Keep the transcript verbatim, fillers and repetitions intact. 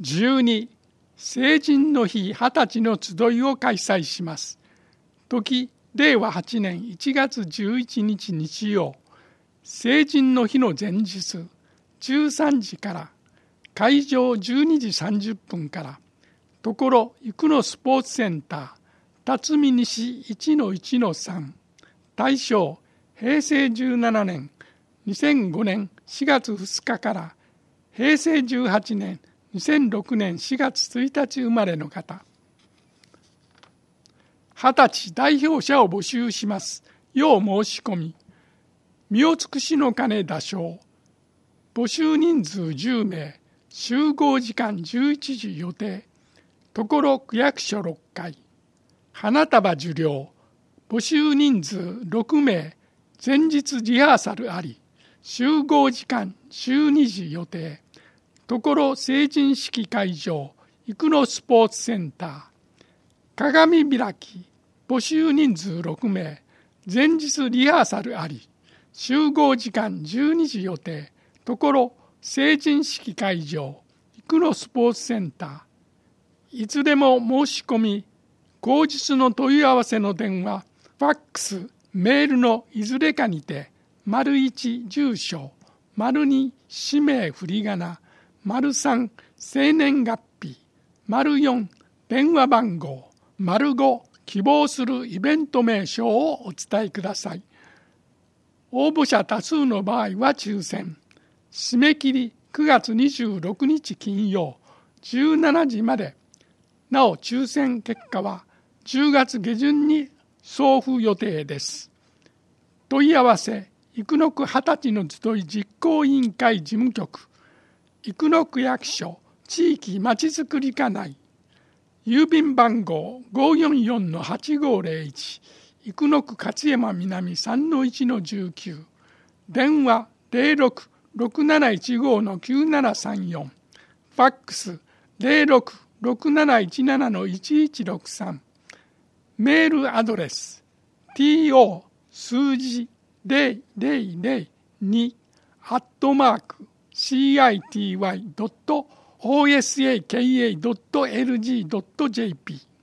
じゅうに成人の日はたちの集いを開催します。時れいわはちねんいちがつじゅういちにち日曜、成人の日の前日じゅうさんじから会場じゅうにじさんじゅっぷんからところ生野スポーツセンター辰巳西 いちのいちのさん、大正へいせいじゅうななねんにせんごねんしがつふつかからへいせいじゅうはちねんにせんろくねんしがつついたち生まれの方、はたち代表者を募集します。要申し込み。身を尽くしの鐘打鐘。募集人数じゅうめい、集合時間じゅういちじ予定。ところ区役所ろっかい。花束受領。募集人数ろくめい、前日リハーサルあり。集合時間じゅうにじ予定。ところ成人式会場、生野スポーツセンター。鏡開き、募集人数ろくめい、前日リハーサルあり、集合時間じゅうにじ予定、ところ成人式会場、生野スポーツセンター。いつでも申し込み、後日の問い合わせの電話、ファックス、メールのいずれかにて、丸いち住所、丸に氏名振り仮名、丸さん生年月日、丸よん電話番号、丸ご希望するイベント名称をお伝えください。応募者多数の場合は抽選。締め切りくがつにじゅうろくにち金曜じゅうしちじまで。なお抽選結果はじゅうがつげじゅんに送付予定です。問い合わせ生野区はたちの集い実行委員会事務局、生野区役所地域まちづくり課内、郵便番号 ごーよんよんのはちごーぜろいち、生野区勝山南 さんのいちのじゅうきゅう、電話 ゼロろく ろくなないちごのきゅうななさんよん、ファックス ゼロろく ろくなないちななのいちいちろくさん、メールアドレス ト 数字ゼロゼロゼロに アットマーク シーアイティーワイ ドット オーエスエーケーエー ドット エルジー ドット ジェーピー